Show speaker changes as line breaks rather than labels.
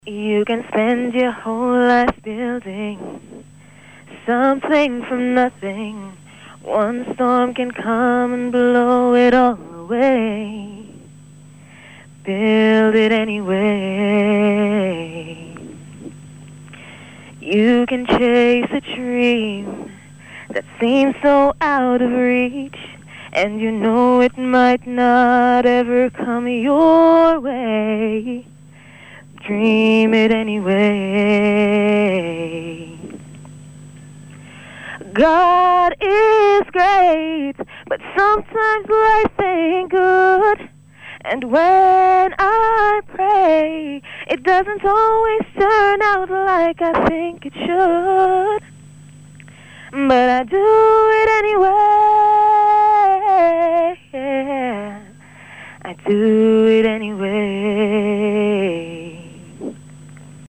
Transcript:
You can spend your whole life building something from nothing. One storm can come and blow it all away. Build it anyway. You can chase a dream that seems so out of reach, and you know it might not ever come your way. Dream it anyway. God is great, but sometimes life ain't good. And when I pray, it doesn't always turn out like I think it should. But I do it anyway. I do it anyway.